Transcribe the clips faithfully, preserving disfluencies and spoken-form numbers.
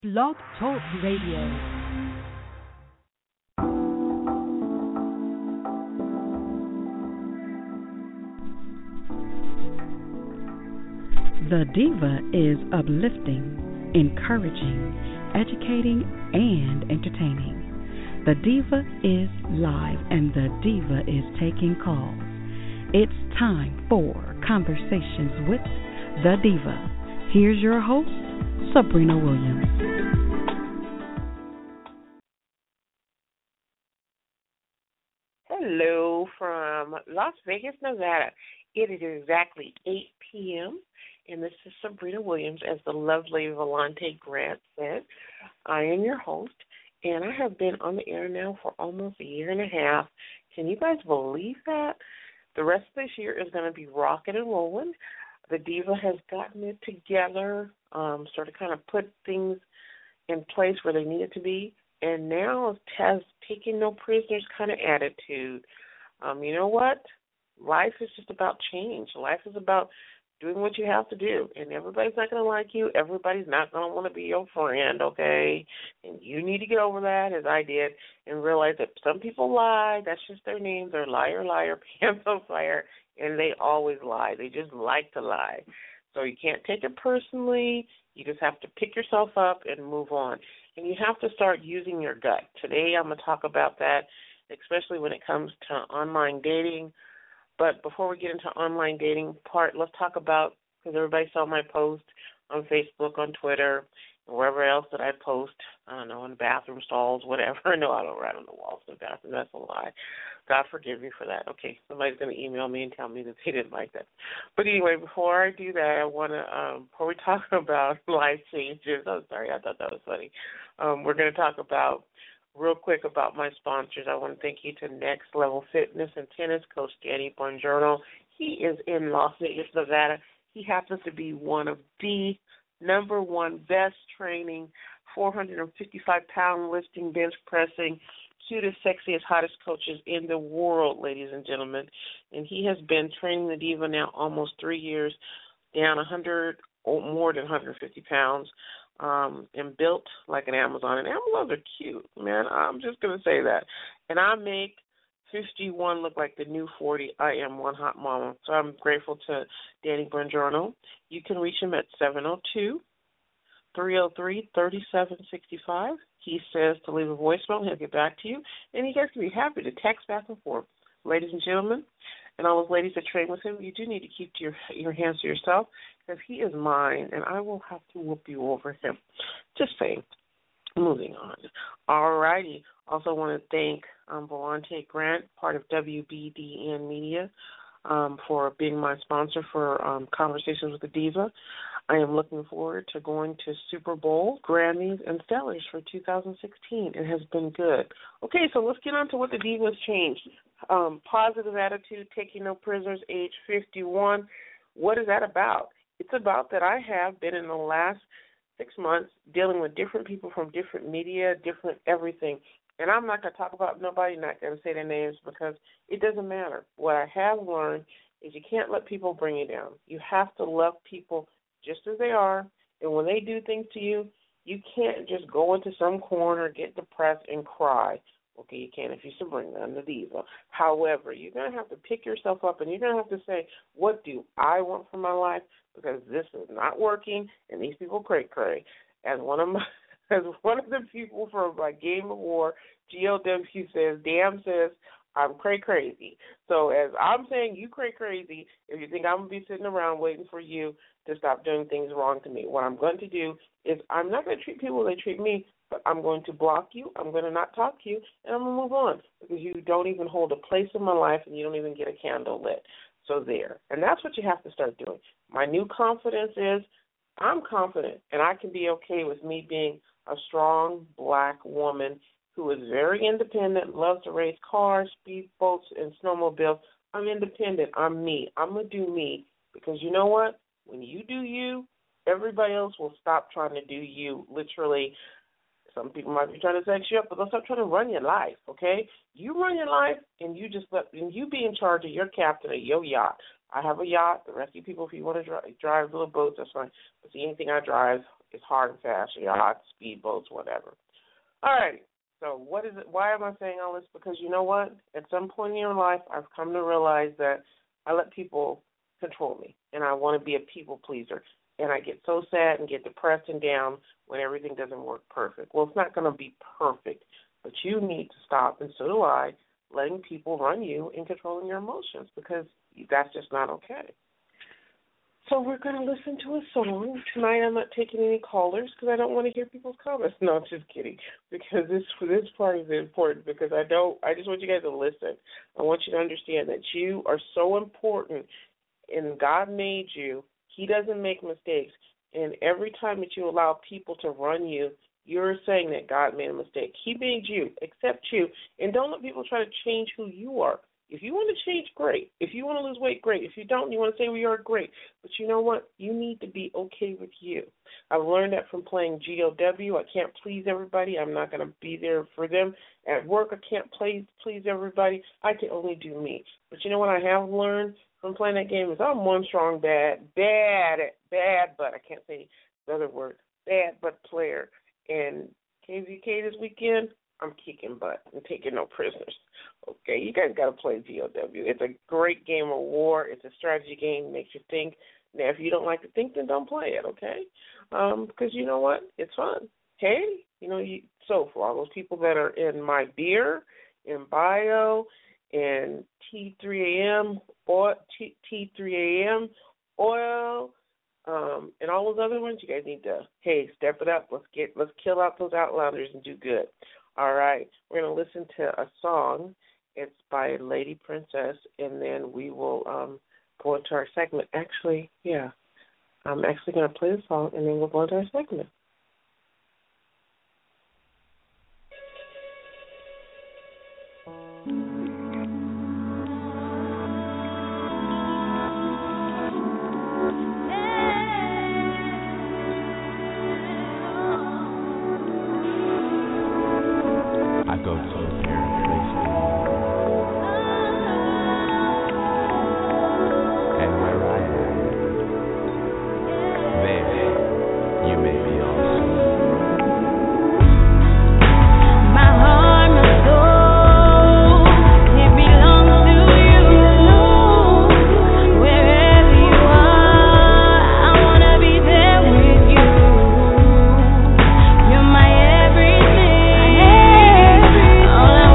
Blog Talk Radio. The Diva is uplifting, encouraging, educating, and entertaining. The Diva is live, and the Diva is taking calls. It's time for Conversations with the Diva. Here's your host, Sabrina Williams. Hello from Las Vegas, Nevada. It is exactly eight p.m., and this is Sabrina Williams, as the lovely Volante Grant said. I am your host, and I have been on the air now for almost a year and a half. Can you guys believe that? The rest of this year is going to be rocking and rolling. The Diva has gotten it together, um, sort of kind of put things in place where they need it to be, and now it has taken no prisoners kind of attitude. Um, you know what? Life is just about change. Life is about doing what you have to do, and everybody's not going to like you. Everybody's not going to want to be your friend, okay? And you need to get over that, as I did, and realize that some people lie. That's just their names. They're liar, liar, pants on fire, and they always lie. They just like to lie. So you can't take it personally. You just have to pick yourself up and move on. And you have to start using your gut. Today I'm going to talk about that, especially when it comes to online dating. But before we get into online dating part, let's talk about, because everybody saw my post on Facebook, on Twitter, and wherever else that I post, I don't know, in the bathroom stalls, whatever. No, I don't write on the walls in the bathroom. That's a lie. God forgive me for that. Okay, somebody's going to email me and tell me that they didn't like that. But anyway, before I do that, I want to, um, before we talk about life changes, I'm sorry, I thought that was funny. Um, we're going to talk about, real quick, about my sponsors. I want to thank you to Next Level Fitness and Tennis, Coach Danny Bongiorno. He is in Las Vegas, Nevada. He happens to be one of the number one best training, four hundred fifty-five pound lifting, bench pressing, cutest, sexiest, hottest coaches in the world, ladies and gentlemen. And he has been training the Diva now almost three years, down one hundred or more than one hundred fifty pounds, um, and built like an Amazon. And Amazons are cute, man. I'm just going to say that. And I make fifty-one look like the new forty. I am one hot mama. So I'm grateful to Danny Bongiorno. You can reach him at seven oh two, three oh three, three seven six five. He says to leave a voicemail. He'll get back to you. And you guys can be happy to text back and forth. Ladies and gentlemen, and all those ladies that train with him, you do need to keep your your hands to yourself, because he is mine, and I will have to whoop you over him. Just saying. Moving on. All righty. Also want to thank um, Volante Grant, part of W B D N Media, um, for being my sponsor for um, Conversations with the Diva. I am looking forward to going to Super Bowl, Grammys, and Stellars for two thousand sixteen. It has been good. Okay, so let's get on to what the Diva has changed. Um, positive attitude, taking no prisoners, age fifty-one. What is that about? It's about that I have been in the last six months dealing with different people from different media, different everything. And I'm not going to talk about nobody, not going to say their names, because it doesn't matter. What I have learned is you can't let people bring you down. You have to love people just as they are. And when they do things to you, you can't just go into some corner, get depressed, and cry. Okay, you can if you're Sabrina, I'm the Diva. However, you're going to have to pick yourself up, and you're going to have to say, what do I want for my life? Because this is not working, and these people cray cray. As one of my, as one of the people from my Game of War, G L W says, damn sis, I'm cray crazy. So as I'm saying, you cray crazy, if you think I'm going to be sitting around waiting for you to stop doing things wrong to me, what I'm going to do is I'm not going to treat people the way they treat me, but I'm going to block you, I'm going to not talk to you, and I'm going to move on, because you don't even hold a place in my life, and you don't even get a candle lit. So there. And that's what you have to start doing. My new confidence is I'm confident, and I can be okay with me being a strong black woman who is very independent, loves to race cars, speedboats, and snowmobiles. I'm independent. I'm me. I'm going to do me, because you know what? When you do you, everybody else will stop trying to do you, literally. Some people might be trying to sex you up, but they'll stop trying to run your life, okay? You run your life, and you just let, and you be in charge of your captain of your yacht. I have a yacht. The rest of you people, if you want to drive, drive little boats, that's fine. But see, anything I drive, It's hard and fast, yachts, speedboats, whatever. All right. So what is it? Why am I saying all this? Because you know what? At some point in your life, I've come to realize that I let people control me, and I want to be a people pleaser. And I get so sad and get depressed and down when everything doesn't work perfect. Well, it's not going to be perfect, but you need to stop, and so do I, letting people run you and controlling your emotions, because that's just not okay. So we're going to listen to a song. Tonight I'm not taking any callers because I don't want to hear people's comments. No, I'm just kidding, because this this part is important, because I don't. I just want you guys to listen. I want you to understand that you are so important, and God made you. He doesn't make mistakes, and every time that you allow people to run you, you're saying that God made a mistake. He made you. Accept you, and don't let people try to change who you are. If you want to change, great. If you want to lose weight, great. If you don't, you want to say we are, great. But you know what? You need to be okay with you. I've learned that from playing G O W. I can't please everybody. I'm not going to be there for them. At work, I can't please, please everybody. I can only do me. But you know what I have learned from playing that game is I'm one strong bad, bad, bad, but I can't say the other word, bad but player. And K V K this weekend, I'm kicking butt and taking no prisoners. Okay, you guys got to play G O W. It's a great game of war. It's a strategy game. It makes you think. Now, if you don't like to think, then don't play it, okay? Um, because you know what? It's fun. Hey, you know, you, so for all those people that are in My Beer, in Bio, and T three A M, or T, T3 A M, Oil, um, and all those other ones, you guys need to, hey, step it up. Let's get, let's kill out those outlanders and do good. All right, we're going to listen to a song. It's by Lady Princess, and then we will um, go into our segment. Actually, yeah, I'm actually going to play the song, and then we'll go into our segment. All I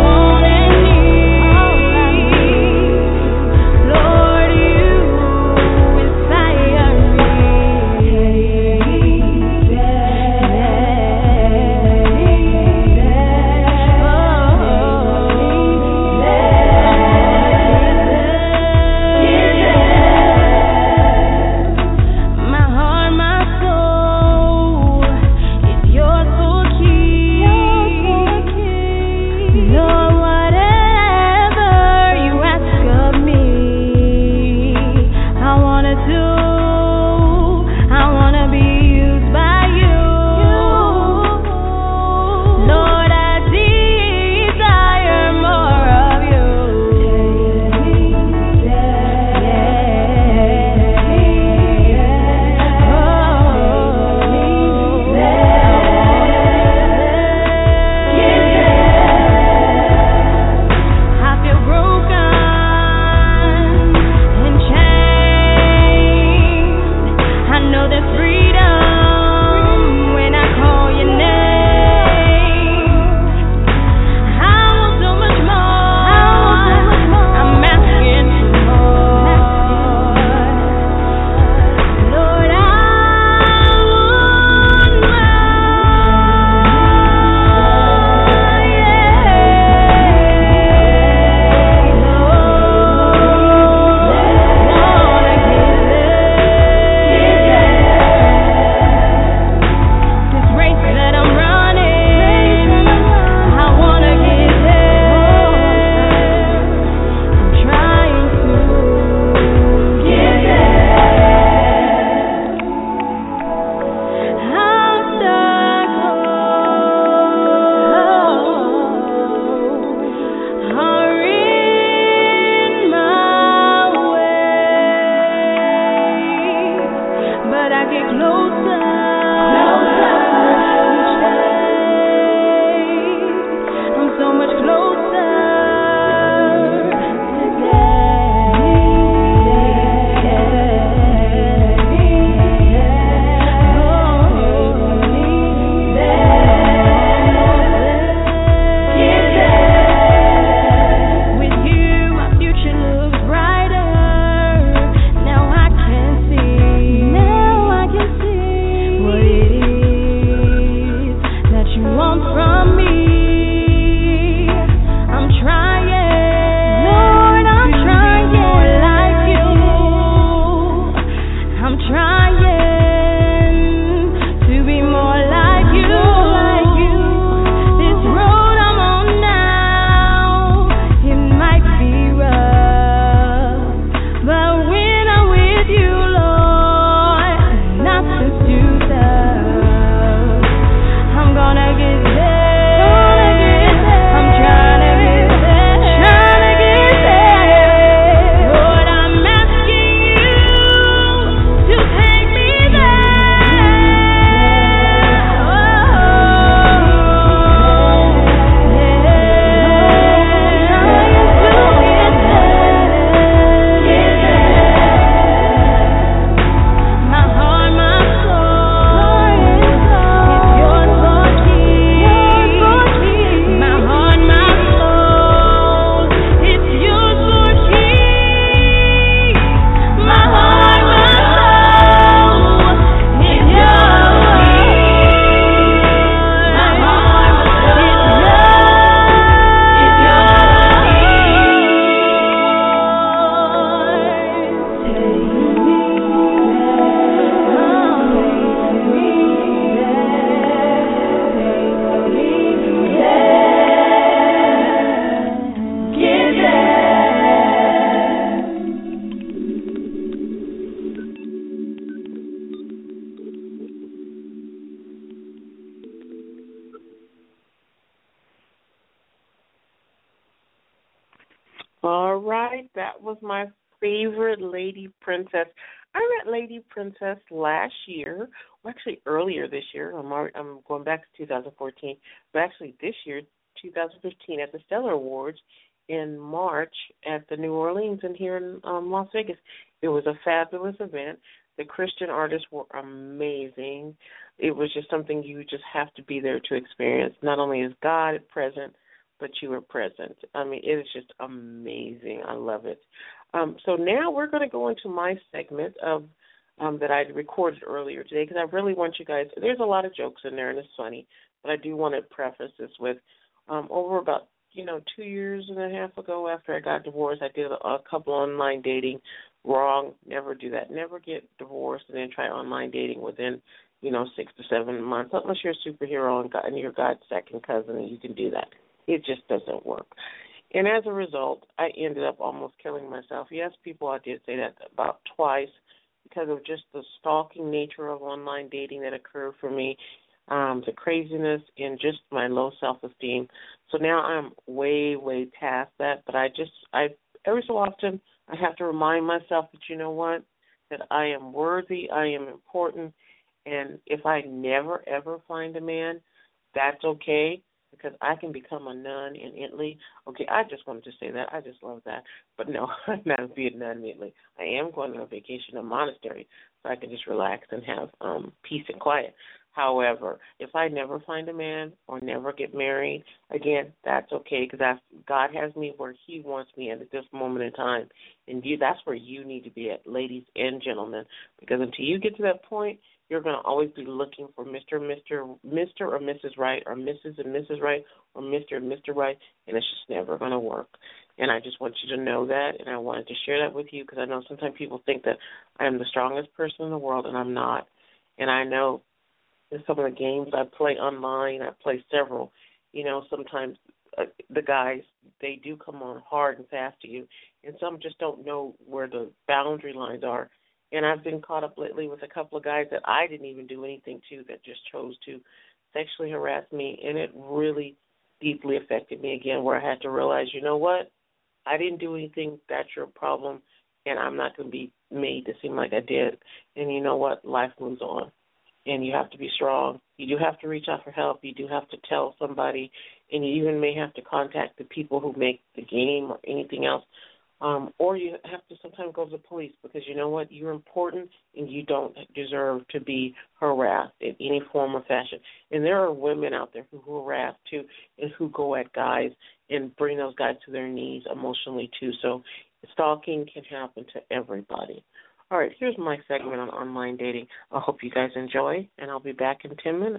All right, that was my favorite Lady Princess. I met Lady Princess last year, well, actually earlier this year. I'm already, I'm going back to two thousand fourteen, but actually this year, two thousand fifteen, at the Stellar Awards in March at the New Orleans and here in um, Las Vegas. It was a fabulous event. The Christian artists were amazing. It was just something you just have to be there to experience. Not only is God present, but you were present. I mean, it is just amazing. I love it. Um, so now we're going to go into my segment of um, that I recorded earlier today because I really want you guys, there's a lot of jokes in there and it's funny, but I do want to preface this with um, over about, you know, two years and a half ago after I got divorced, I did a, a couple online dating. Wrong. Never do that. Never get divorced and then try online dating within, you know, six to seven months, unless you're a superhero and, God, and you're God's second cousin and you can do that. It just doesn't work. And as a result, I ended up almost killing myself. Yes, people, I did say that about twice because of just the stalking nature of online dating that occurred for me, um, the craziness and just my low self-esteem. So now I'm way, way past that. But I just, I every so often, I have to remind myself that, you know what, that I am worthy, I am important, and if I never, ever find a man, that's okay, because I can become a nun in Italy. Okay, I just wanted to say that. I just love that. But no, I'm not going to be a nun in Italy. I am going on a vacation in a monastery so I can just relax and have um, peace and quiet. However, if I never find a man or never get married, again, that's okay because God has me where he wants me at this moment in time. And you, that's where you need to be at, ladies and gentlemen, because until you get to that point, you're going to always be looking for Mister Mister Mister or Missus Right or Missus and Missus Right or Mister and Mister Right, and it's just never going to work. And I just want you to know that, and I wanted to share that with you because I know sometimes people think that I am the strongest person in the world, and I'm not. And I know in some of the games I play online, I play several, you know, sometimes uh, the guys, they do come on hard and fast to you, and some just don't know where the boundary lines are. And I've been caught up lately with a couple of guys that I didn't even do anything to that just chose to sexually harass me, and it really deeply affected me again where I had to realize, you know what, I didn't do anything, that's your problem, and I'm not going to be made to seem like I did. And you know what, life moves on. And you have to be strong. You do have to reach out for help. You do have to tell somebody, and you even may have to contact the people who make the game or anything else. Um, or you have to sometimes go to the police because you know what? You're important, and you don't deserve to be harassed in any form or fashion. And there are women out there who harass, too, and who go at guys and bring those guys to their knees emotionally, too. So stalking can happen to everybody. All right, here's my segment on online dating. I hope you guys enjoy, and I'll be back in ten minutes.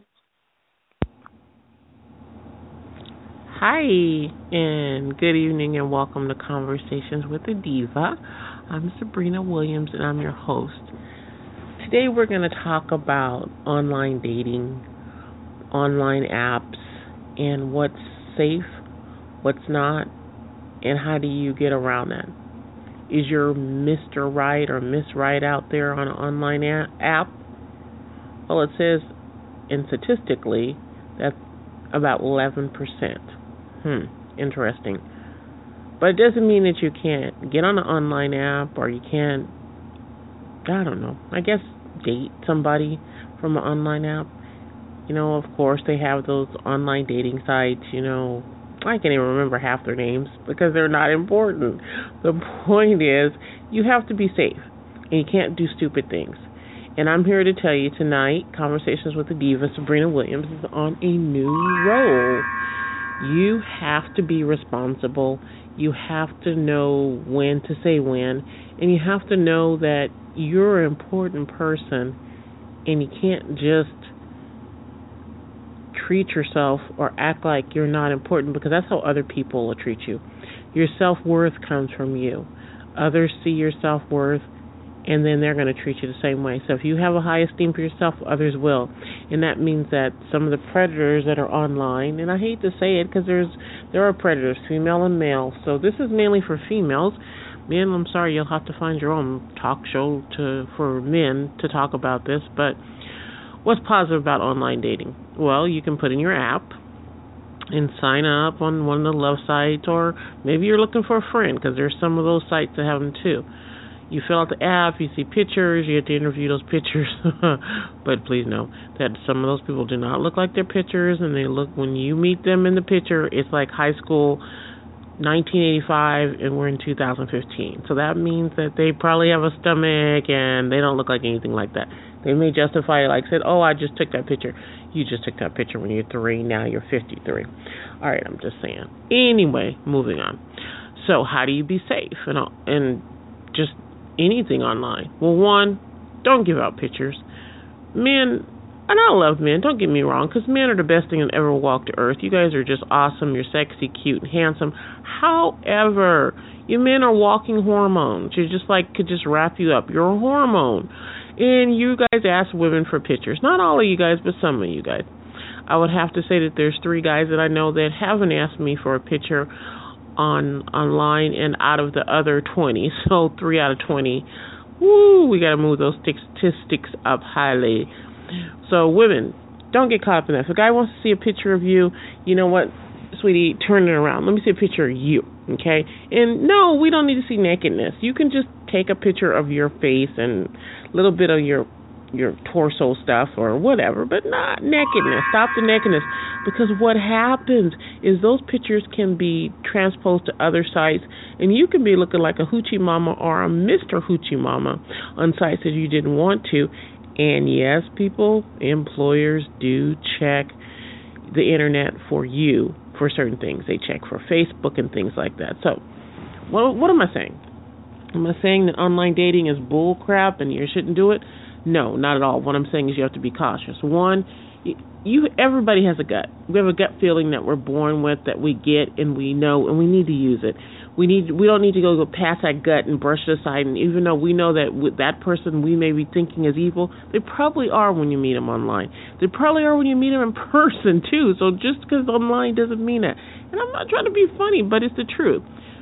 Hi, and good evening, and welcome to Conversations with a Diva. I'm Sabrina Williams, and I'm your host. Today we're going to talk about online dating, online apps, and what's safe, what's not, and how do you get around that. Is your Mister Right or Miss Right out there on an online app? Well, it says, and statistically, that's about eleven percent. Hmm, interesting. But it doesn't mean that you can't get on an online app or you can't, I don't know, I guess date somebody from an online app. You know, of course, they have those online dating sites, you know, I can't even remember half their names because they're not important. The point is, you have to be safe, and you can't do stupid things. And I'm here to tell you tonight, Conversations with the Diva, Sabrina Williams, is on a new role. You have to be responsible. You have to know when to say when, and you have to know that you're an important person, and you can't just treat yourself or act like you're not important, because that's how other people will treat you. Your self-worth comes from you. Others see your self-worth, and then they're going to treat you the same way. So if you have a high esteem for yourself, others will. And that means that some of the predators that are online, and I hate to say it because there's there are predators, female and male. So this is mainly for females. Men, I'm sorry, you'll have to find your own talk show to for men to talk about this. But what's positive about online dating? Well, you can put in your app, and sign up on one of the love sites, or maybe you're looking for a friend, because there's some of those sites that have them too. You fill out the app, you see pictures, you have to interview those pictures. But please know that some of those people do not look like their pictures, and they look, when you meet them in the picture, it's like high school, nineteen eighty-five, and we're in two thousand fifteen. So that means that they probably have a stomach, and they don't look like anything like that. They may justify it like, said, oh, I just took that picture. You just took that picture when you're three, now you're fifty-three. All right, I'm just saying. Anyway, moving on. So how do you be safe and, and just anything online? Well, one, don't give out pictures. Men, and I love men, don't get me wrong, because men are the best thing that ever walked the earth. You guys are just awesome. You're sexy, cute, and handsome. However, you men are walking hormones. You're just like, could just wrap you up. You're a hormone. And you guys ask women for pictures. Not all of you guys, but some of you guys. I would have to say that there's three guys that I know that haven't asked me for a picture on online, and out of the other twenty, so three out of twenty, woo, we got to move those statistics up highly. So women, don't get caught up in that. If a guy wants to see a picture of you, you know what, sweetie, turn it around. Let me see a picture of you, okay? And no, we don't need to see nakedness. You can just take a picture of your face and a little bit of your your torso stuff or whatever, but not nakedness. Stop the nakedness, because what happens is those pictures can be transposed to other sites, and you can be looking like a hoochie mama or a Mister Hoochie Mama on sites that you didn't want to. And yes, people, employers do check the internet for you for certain things. They check for Facebook and things like that. So, well, what am I saying? Am I saying that online dating is bull crap and you shouldn't do it? No, not at all. What I'm saying is you have to be cautious. One, you, you everybody has a gut. We have a gut feeling that we're born with, that we get and we know, and we need to use it. We need we don't need to go, go past that gut and brush it aside. And even though we know that with that person we may be thinking is evil, they probably are when you meet them online. They probably are when you meet them in person too. So just because online doesn't mean that. And I'm not trying to be funny, but it's the truth.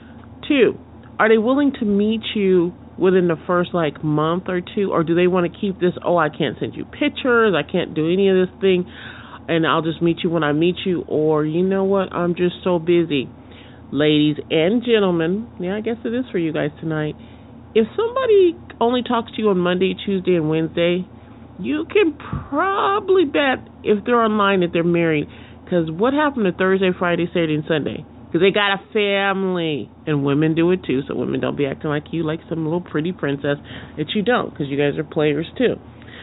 Two, are they willing to meet you within the first like month or two, or do they want to keep this, oh, I can't send you pictures, I can't do any of this thing, and I'll just meet you when I meet you, or you know what, I'm just so busy. Ladies and gentlemen, yeah, I guess it is for you guys tonight. If somebody only talks to you on Monday, Tuesday, and Wednesday, you can probably bet if they're online that they're married, because what happened to Thursday, Friday, Saturday, and Sunday? Because they got a family, and women do it too, so women don't be acting like you, like some little pretty princess that you don't, because you guys are players too.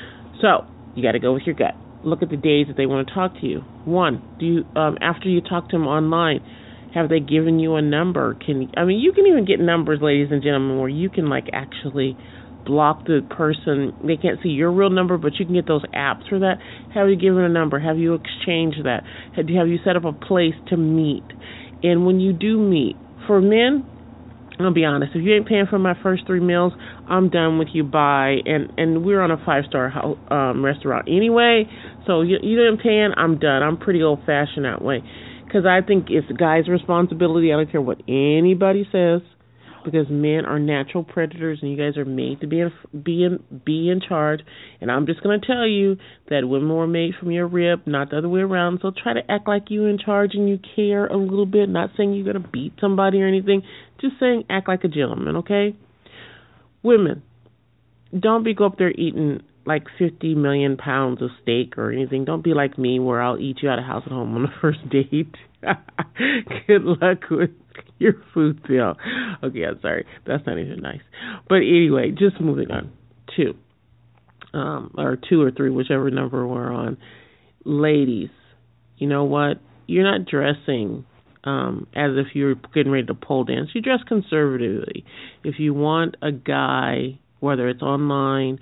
So, you got to go with your gut. Look at the days that they want to talk to you. One, do you, um, after you talk to them online, have they given you a number? Can I mean, you can even get numbers, ladies and gentlemen, where you can like actually block the person. They can't see your real number, but you can get those apps for that. Have you given a number? Have you exchanged that? Have you set up a place to meet? And when you do meet, for men, I'll be honest, if you ain't paying for my first three meals, I'm done with you, bye. And and we're on a five-star um, restaurant anyway, so you, you didn't pay, I'm done. I'm pretty old-fashioned that way. Because I think it's the guy's responsibility. I don't care what anybody says, because men are natural predators, and you guys are made to be in, be in, be in charge. And I'm just going to tell you that women were made from your rib, not the other way around. So try to act like you're in charge and you care a little bit. Not saying you're going to beat somebody or anything. Just saying act like a gentleman, okay? Women, don't be go up there eating like fifty million pounds of steak or anything. Don't be like me, where I'll eat you out of house at home on the first date. Good luck with your food bill. Okay, I'm sorry. That's not even nice. But anyway, just moving on. Two. Um, or two or three, whichever number we're on. Ladies, you know what? You're not dressing um, as if you're getting ready to pole dance. You dress conservatively. If you want a guy, whether it's online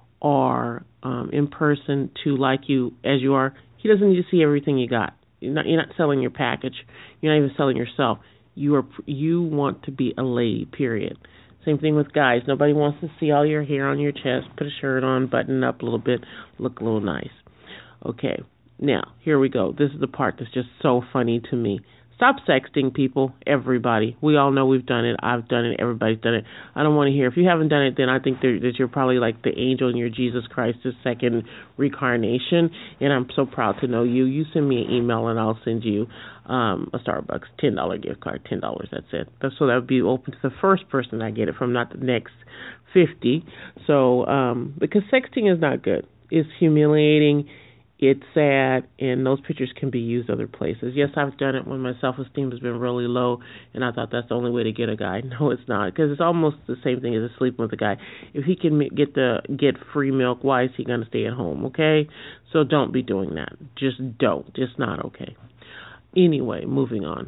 or um, in person, to like you as you are, he doesn't need to see everything you got. You're not, you're not selling your package. You're not even selling yourself. You are you want to be a lady, period. Same thing with guys. Nobody wants to see all your hair on your chest. Put a shirt on, button up a little bit, look a little nice. Okay, now, here we go. This is the part that's just so funny to me. Stop sexting, people. Everybody. We all know we've done it. I've done it. Everybody's done it. I don't want to hear. If you haven't done it, then I think that that you're probably like the angel in your Jesus Christ's second reincarnation. And I'm so proud to know you. You send me an email and I'll send you um, a Starbucks ten dollar gift card. ten dollars. That's it. That's, so that would be open to the first person I get it from, not the next fifty. So um, because sexting is not good. It's humiliating. It's sad, and those pictures can be used other places. Yes, I've done it when my self-esteem has been really low, and I thought that's the only way to get a guy. No, it's not, because it's almost the same thing as sleeping with a guy. If he can get the get free milk, why is he going to stay at home, okay? So don't be doing that. Just don't. It's not okay. Anyway, moving on.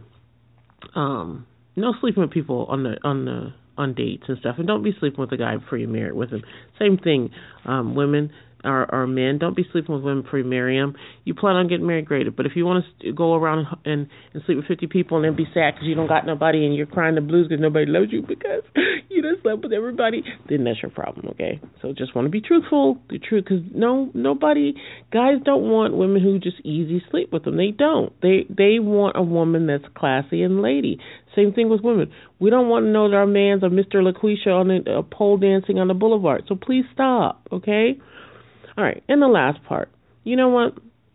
Um, no sleeping with people on the on the on dates and stuff, and don't be sleeping with a guy before you're married with him. Same thing, um, women. Or, or men, don't be sleeping with women before you marry them. You plan on getting married, great. But if you want to go around and, and sleep with fifty people and then be sad because you don't got nobody and you're crying the blues because nobody loves you because you done slept with everybody, then that's your problem, okay? So just want to be truthful, the truth, because no, nobody, guys don't want women who just easy sleep with them. They don't. They they want a woman that's classy and lady. Same thing with women. We don't want to know that our man's a Mister LaQuisha on a, a pole dancing on the boulevard. So please stop, okay? All right, and the last part, you know what?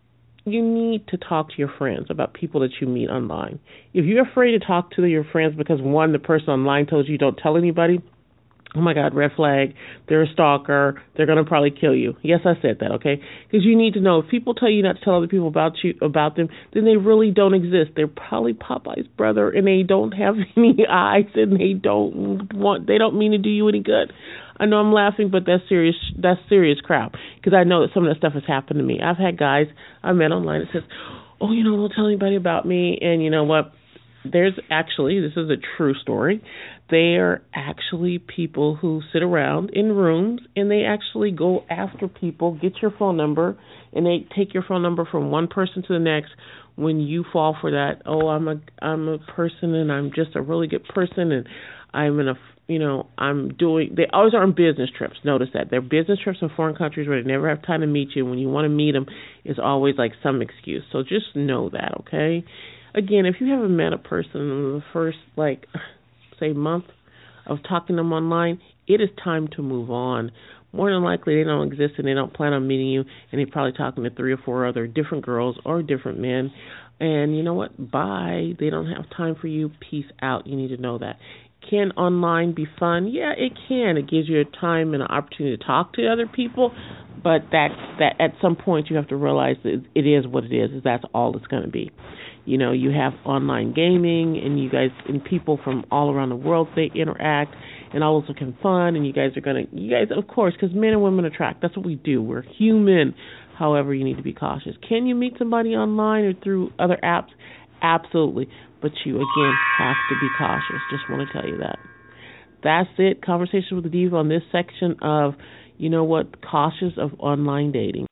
You need to talk to your friends about people that you meet online. If you're afraid to talk to your friends because, one, the person online told you don't tell anybody, oh, my God, red flag, they're a stalker, they're going to probably kill you. Yes, I said that, okay? Because you need to know, if people tell you not to tell other people about you about them, then they really don't exist. They're probably Popeye's brother, and they don't have any eyes, and they don't want, they don't mean to do you any good. I know I'm laughing, but that's serious. That's serious crap, because I know that some of that stuff has happened to me. I've had guys I met online that says, oh, you know, don't tell anybody about me. And you know what? There's actually, this is a true story, they are actually people who sit around in rooms and they actually go after people, get your phone number, and they take your phone number from one person to the next. When you fall for that, oh, I'm a I'm a person and I'm just a really good person and I'm in a, you know, I'm doing, they always are on business trips. Notice that. They're business trips in foreign countries where they never have time to meet you. When you want to meet them, it's always like some excuse. So just know that, okay? Again, if you haven't met a person in the first, like, say, month of talking to them online, it is time to move on. More than likely, they don't exist and they don't plan on meeting you, and they're probably talking to three or four other different girls or different men. And you know what? Bye. They don't have time for you. Peace out. You need to know that. Can online be fun? Yeah, it can. It gives you a time and an opportunity to talk to other people, but that that at some point you have to realize that it is what it is. Is that's all it's going to be. You know, you have online gaming, and you guys and people from all around the world, they interact, and all those looking fun, and you guys are going to, you guys, of course, because men and women attract. That's what we do. We're human. However, you need to be cautious. Can you meet somebody online or through other apps? Absolutely. But you, again, have to be cautious. Just want to tell you that. That's it. Conversation with the Diva on this section of, you know what, cautious of online dating.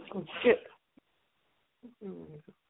Oh, shit.